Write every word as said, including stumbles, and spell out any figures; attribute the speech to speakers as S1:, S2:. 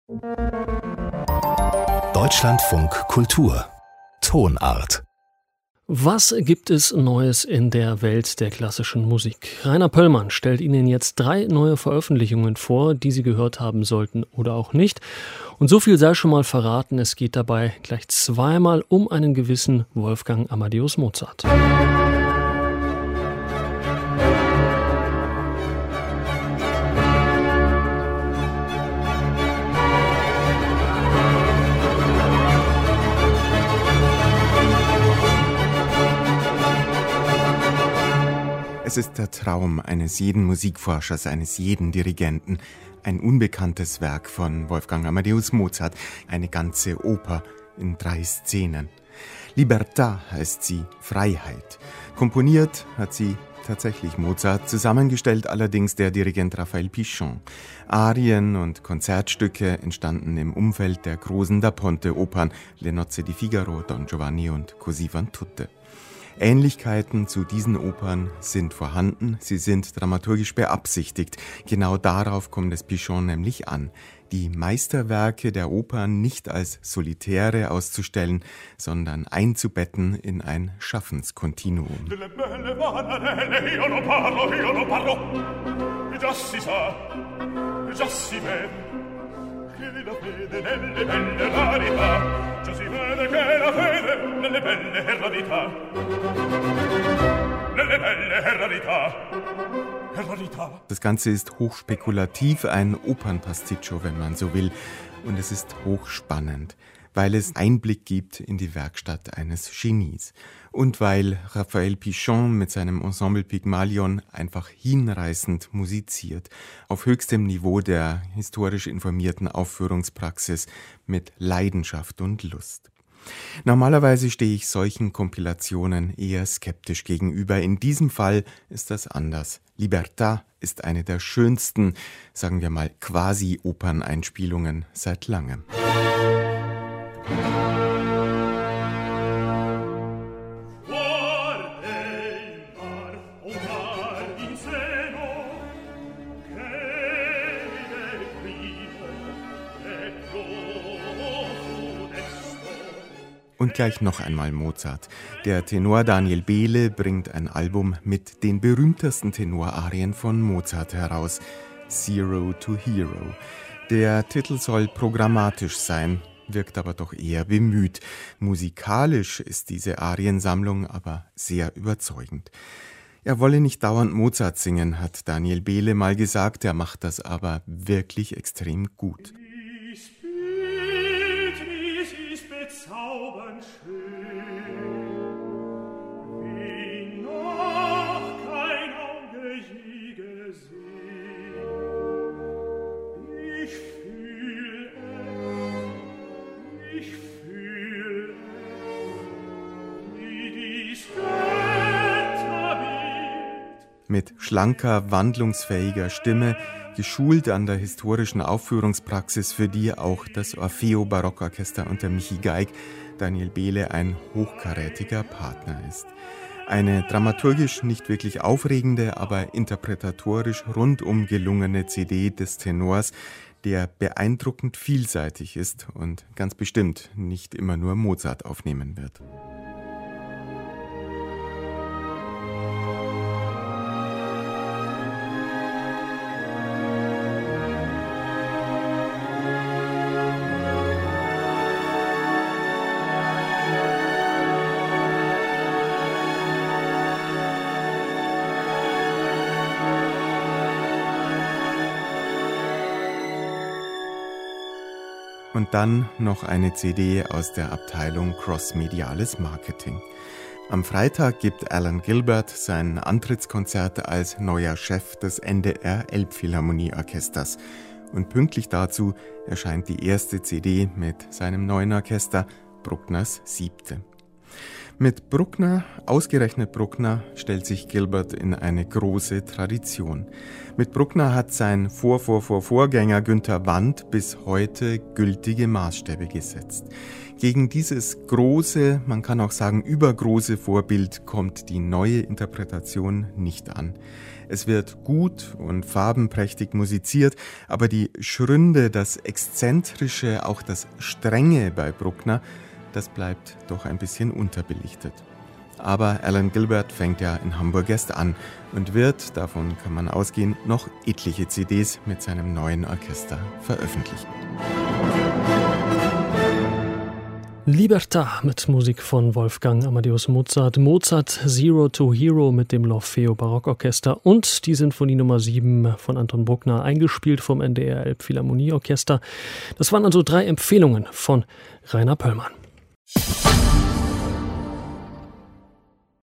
S1: Deutschlandfunk Kultur Tonart.
S2: Was gibt es Neues in der Welt der klassischen Musik? Rainer Pöllmann stellt Ihnen jetzt drei neue Veröffentlichungen vor, die Sie gehört haben sollten oder auch nicht. Und so viel sei schon mal verraten, es geht dabei gleich zweimal um einen gewissen Wolfgang Amadeus Mozart.
S3: Es ist der Traum eines jeden Musikforschers, eines jeden Dirigenten. Ein unbekanntes Werk von Wolfgang Amadeus Mozart, eine ganze Oper in drei Szenen. Libertà heißt sie, Freiheit. Komponiert hat sie tatsächlich Mozart, zusammengestellt allerdings der Dirigent Raphael Pichon. Arien und Konzertstücke entstanden im Umfeld der großen Da Ponte-Opern Le Nozze di Figaro, Don Giovanni und Così van tutte. Ähnlichkeiten zu diesen Opern sind vorhanden, sie sind dramaturgisch beabsichtigt. Genau darauf kommt es Pichon nämlich an, die Meisterwerke der Opern nicht als Solitäre auszustellen, sondern einzubetten in ein Schaffenskontinuum.
S4: La fede nelle belle rarità, già si vede che la fede nelle belle rarità, nelle belle rarità, rarità.
S3: Das Ganze ist hochspekulativ, ein Opernpasticcio, wenn man so will, und es ist hochspannend, weil es Einblick gibt in die Werkstatt eines Genies und weil Raphael Pichon mit seinem Ensemble Pygmalion einfach hinreißend musiziert, auf höchstem Niveau der historisch informierten Aufführungspraxis mit Leidenschaft und Lust. Normalerweise stehe ich solchen Kompilationen eher skeptisch gegenüber. In diesem Fall ist das anders. Libertà ist eine der schönsten, sagen wir mal, Quasi-Operneinspielungen seit langem. Und gleich noch einmal Mozart. Der Tenor Daniel Behle bringt ein Album mit den berühmtesten Tenorarien von Mozart heraus. Zero to Hero. Der Titel soll programmatisch sein, wirkt aber doch eher bemüht. Musikalisch ist diese Ariensammlung aber sehr überzeugend. Er wolle nicht dauernd Mozart singen, hat Daniel Behle mal gesagt, er macht das aber wirklich extrem gut.
S4: Bezaubernd schön, wie noch kein Auge je gesehen. Ich fühl es, ich fühl es, wie dies Götterbild.
S3: Mit schlanker, wandlungsfähiger Stimme, geschult an der historischen Aufführungspraxis, für die auch das Orfeo Barockorchester unter Michi Geig, Daniel Behle, ein hochkarätiger Partner ist. Eine dramaturgisch nicht wirklich aufregende, aber interpretatorisch rundum gelungene C D des Tenors, der beeindruckend vielseitig ist und ganz bestimmt nicht immer nur Mozart aufnehmen wird. Und dann noch eine C D aus der Abteilung Cross-Mediales Marketing. Am Freitag gibt Alan Gilbert sein Antrittskonzert als neuer Chef des N D R Elbphilharmonieorchesters. Und pünktlich dazu erscheint die erste C D mit seinem neuen Orchester, Bruckners Siebte. Mit Bruckner, ausgerechnet Bruckner, stellt sich Gilbert in eine große Tradition. Mit Bruckner hat sein Vor-Vor-Vor-Vorgänger Günter Wandt bis heute gültige Maßstäbe gesetzt. Gegen dieses große, man kann auch sagen übergroße Vorbild kommt die neue Interpretation nicht an. Es wird gut und farbenprächtig musiziert, aber die Schründe, das Exzentrische, auch das Strenge bei Bruckner, das bleibt doch ein bisschen unterbelichtet. Aber Alan Gilbert fängt ja in Hamburg erst an und wird, davon kann man ausgehen, noch etliche C Ds mit seinem neuen Orchester veröffentlichen.
S2: Libertà mit Musik von Wolfgang Amadeus Mozart, Mozart Zero to Hero mit dem L'Orfeo Barockorchester und die Sinfonie Nummer sieben von Anton Bruckner, eingespielt vom N D R Elbphilharmonieorchester. Das waren also drei Empfehlungen von Rainer Pöllmann.